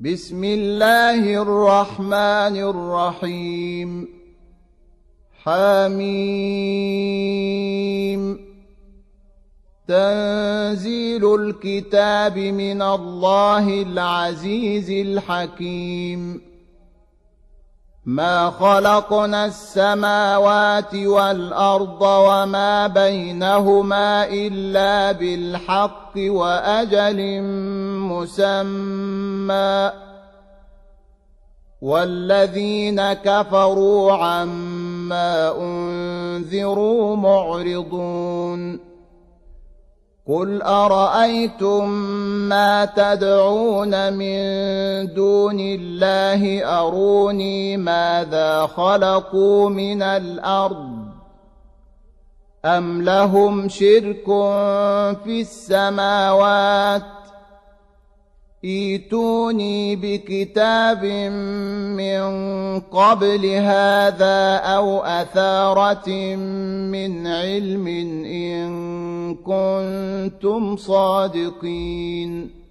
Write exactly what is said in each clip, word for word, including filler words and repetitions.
بسم الله الرحمن الرحيم حميم تنزيل الكتاب من الله العزيز الحكيم ما خلقنا السماوات والأرض وما بينهما إلا بالحق وأجل مسمى والذين كفروا عما أنذروا معرضون قل أرأيتم ما تدعون من دون الله أروني ماذا خلقوا من الأرض أم لهم شرك في السماوات ائتوني بكتاب من قبل هذا أو أثارة من علم إن كنتم صادقين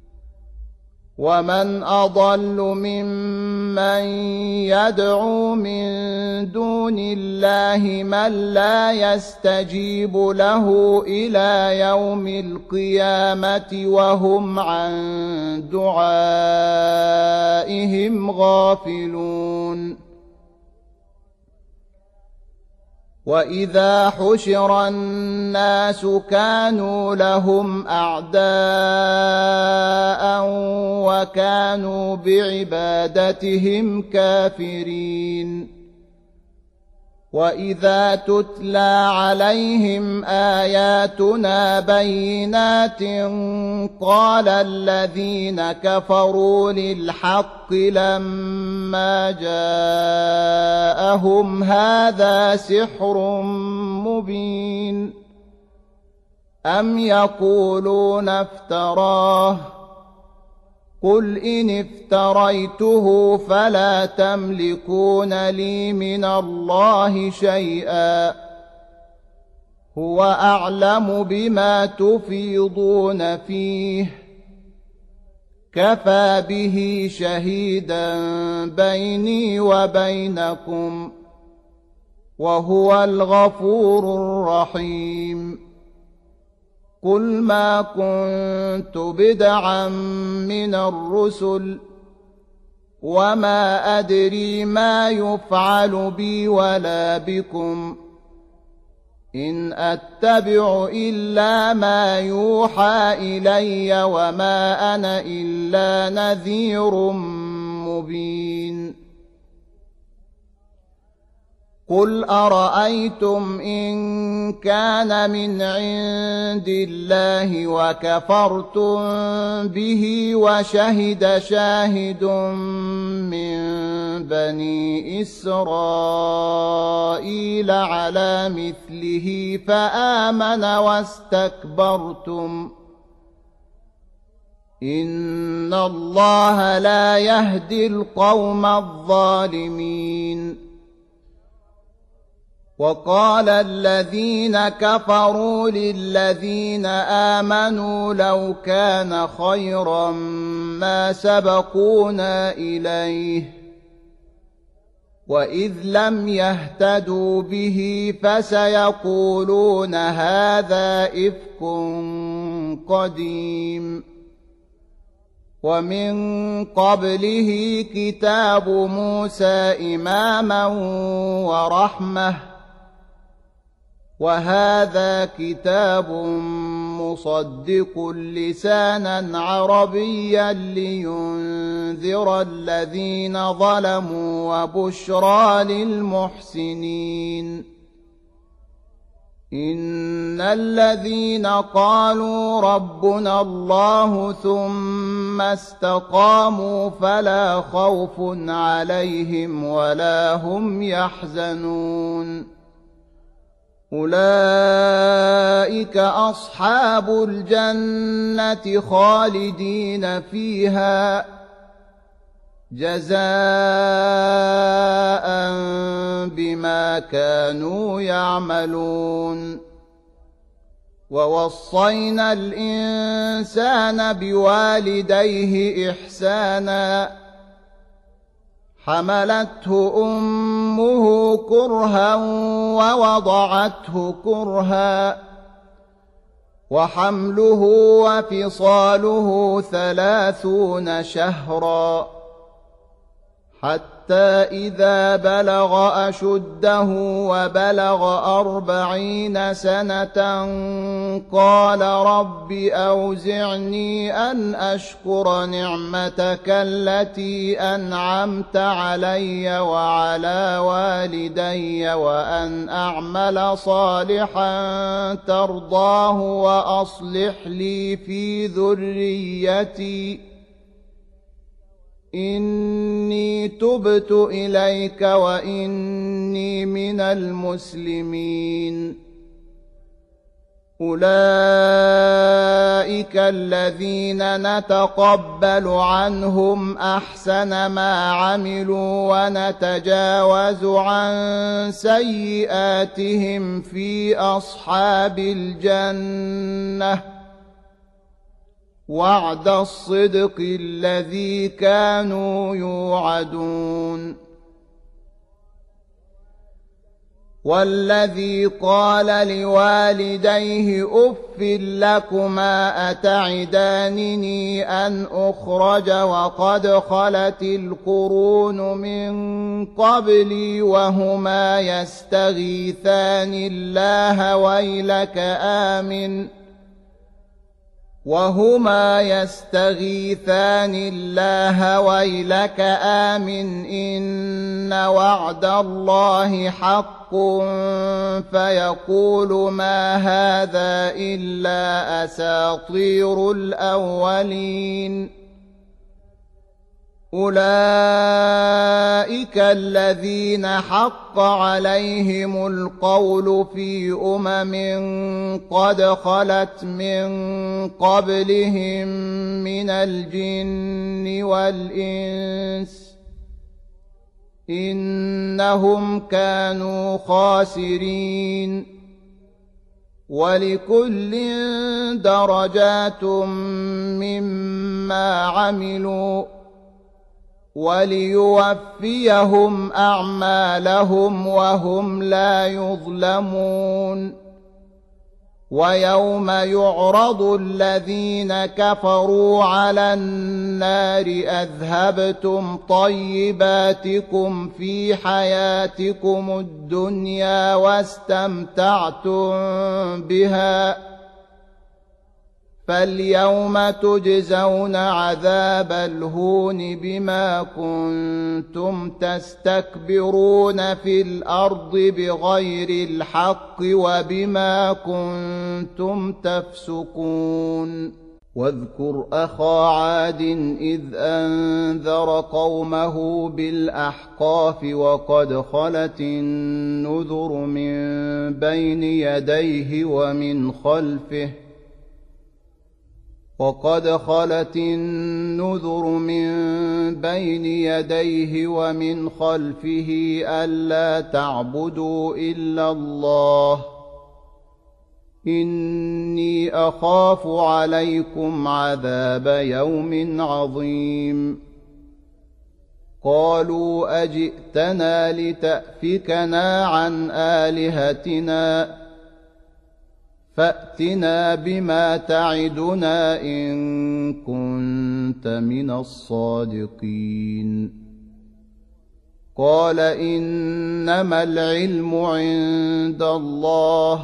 ومن أضل ممن يدعو من دون الله من لا يستجيب له إلى يوم القيامة وهم عن دعائهم غافلون وإذا حشر الناس كانوا لهم أعداء وكانوا بعبادتهم كافرين وإذا تتلى عليهم آياتنا بينات قال الذين كفروا للحق لما جاءهم هذا سحر مبين أم يقولون افتراه قل إن افتريته فلا تملكون لي من الله شيئا هو أعلم بما تفيضون فيه كفى به شهيدا بيني وبينكم وهو الغفور الرحيم قل ما كنت بدعا من الرسل وما أدري ما يفعل بي ولا بكم إن أتبع إلا ما يوحى إلي وما أنا إلا نذير مبين قل أرأيتم إن كان من عند الله وكفرتم به وشهد شاهد من بني إسرائيل على مثله فآمن واستكبرتم إن الله لا يهدي القوم الظالمين وقال الذين كفروا للذين آمنوا لو كان خيرا ما سبقونا إليه وإذ لم يهتدوا به فسيقولون هذا إفك قديم ومن قبله كتاب موسى إماما ورحمة وهذا كتاب مصدق لسانا عربيا لينذر الذين ظلموا وبشرى للمحسنين إن الذين قالوا ربنا الله ثم استقاموا فلا خوف عليهم ولا هم يحزنون أولئك أصحاب الجنة خالدين فيها جزاء بما كانوا يعملون ووصينا الإنسان بوالديه إحسانا حملته أمه كرها ووضعته كرها وحمله وفصاله ثلاثون شهرا حتى إذا بلغ أشده وبلغ أربعين سنة قال رب أوزعني أن أشكر نعمتك التي أنعمت علي وعلى والدي وأن أعمل صالحا ترضاه وأصلح لي في ذريتي إني تبت إليك وإني من المسلمين أولئك الذين نتقبل عنهم أحسن ما عملوا ونتجاوز عن سيئاتهم في أصحاب الجنة وعد الصدق الذي كانوا يوعدون والذي قال لوالديه أف لكما أتعدانني أن أخرج وقد خلت القرون من قبلي وهما يستغيثان الله ويلك آمن وهما يستغيثان الله ويلك آمن إن وعد الله حق فيقول ما هذا إلا أساطير الأولين أولئك الذين حق عليهم القول في أمم قد خلت من قبلهم من الجن والإنس إنهم كانوا خاسرين ولكل درجات مما عملوا وليوفيهم أعمالهم وهم لا يظلمون ويوم يعرض الذين كفروا على النار أذهبتم طيباتكم في حياتكم الدنيا واستمتعتم بها فاليوم تجزون عذاب الهون بما كنتم تستكبرون في الأرض بغير الحق وبما كنتم تفسقون واذكر أخا عاد إذ أنذر قومه بالأحقاف وقد خلت النذر من بين يديه ومن خلفه وقد خلت النذر من بين يديه ومن خلفه ألا تعبدوا إلا الله إني أخاف عليكم عذاب يوم عظيم قالوا أجئتنا لتأفكنا عن آلهتنا فأتنا بما تعدنا إن كنت من الصادقين قال إنما العلم عند الله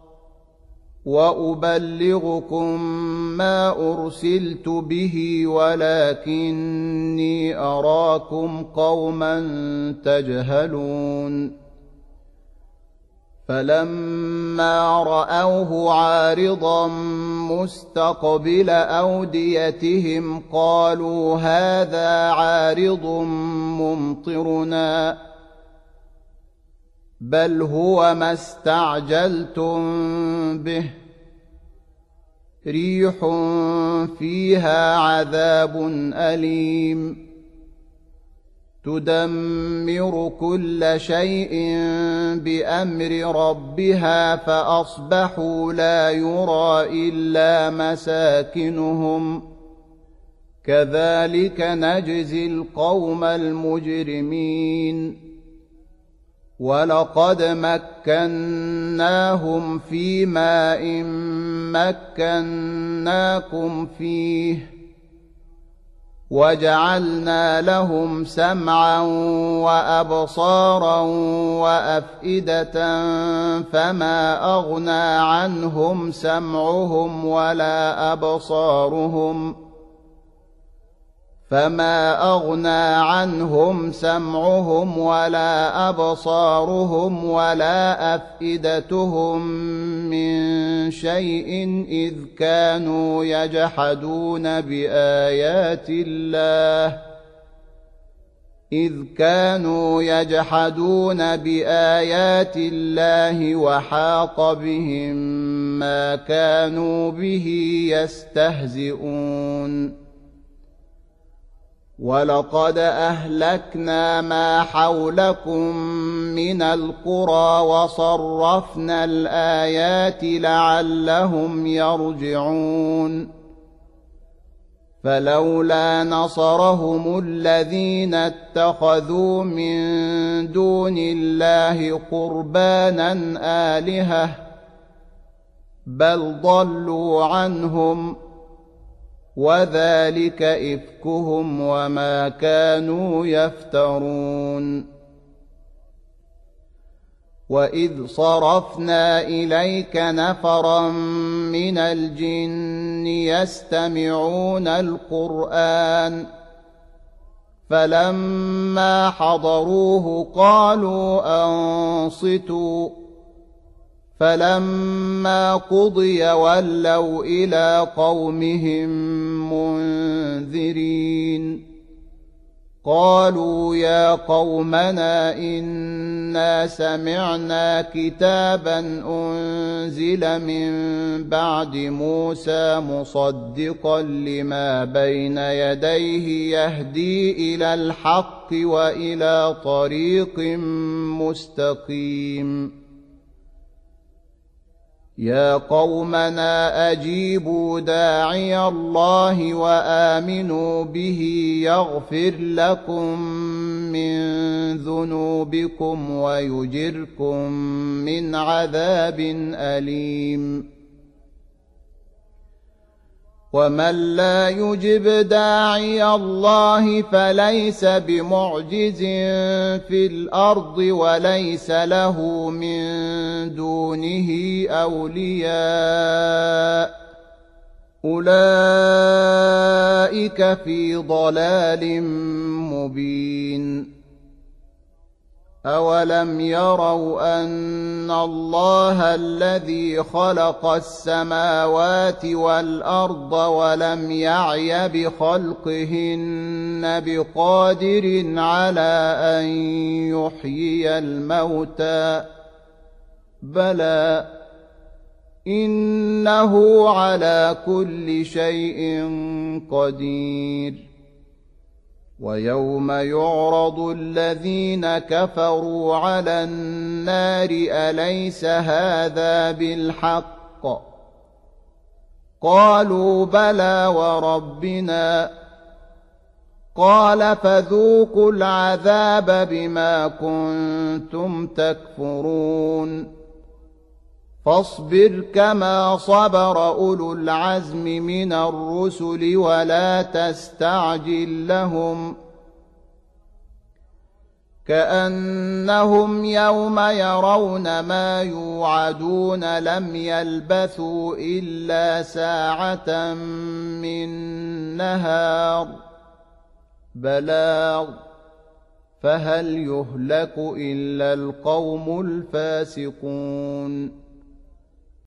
وأبلغكم ما أرسلت به ولكني أراكم قوما تجهلون فلما رأوه عارضا مستقبل أوديتهم قالوا هذا عارض ممطرنا بل هو ما استعجلتم به ريح فيها عذاب أليم تدمر كل شيء بأمر ربها فأصبحوا لا يرى إلا مساكنهم كذلك نجزي القوم المجرمين ولقد مكناهم في ماء مكناكم فيه وجعلنا لهم سمعا وأبصارا وأفئدة فما أغنى عنهم سمعهم ولا أبصارهم فما أغنى عنهم سمعهم ولا أبصارهم ولا أفئدتهم من شيء إذ كانوا يجحدون بآيات الله إذ كانوا يجحدون بآيات الله وحاق بهم ما كانوا به يستهزئون ولقد أهلكنا ما حولكم من القرى وصرفنا الآيات لعلهم يرجعون فلولا نصرهم الذين اتخذوا من دون الله قربانا آلهة بل ضلوا عنهم وذلك إفكهم وما كانوا يفترون وإذ صرفنا إليك نفرا من الجن يستمعون القرآن فلما حضروه قالوا أنصتوا فلما قضي ولوا إلى قومهم منذرين قالوا يا قومنا إنا سمعنا كتابا أنزل من بعد موسى مصدقا لما بين يديه يهدي إلى الحق وإلى طريق مستقيم يا قومنا أجيبوا داعي الله وآمنوا به يغفر لكم من ذنوبكم ويجركم من عذاب أليم ومن لا يجب داعي الله فليس بمعجز في الأرض وليس له من دونه أولياء أولئك في ضلال مبين أولم يروا أن الله الذي خلق السماوات والأرض ولم يعي بخلقهن بقادر على أن يحيي الموتى بلى إنه على كل شيء قدير ويوم يعرض الذين كفروا على النار أليس هذا بالحق قالوا بلى وربنا قال فذوقوا العذاب بما كنتم تكفرون فاصبر كما صبر أولو العزم من الرسل ولا تستعجل لهم كأنهم يوم يرون ما يوعدون لم يلبثوا إلا ساعة من نهار بلاغ فهل يهلك إلا القوم الفاسقون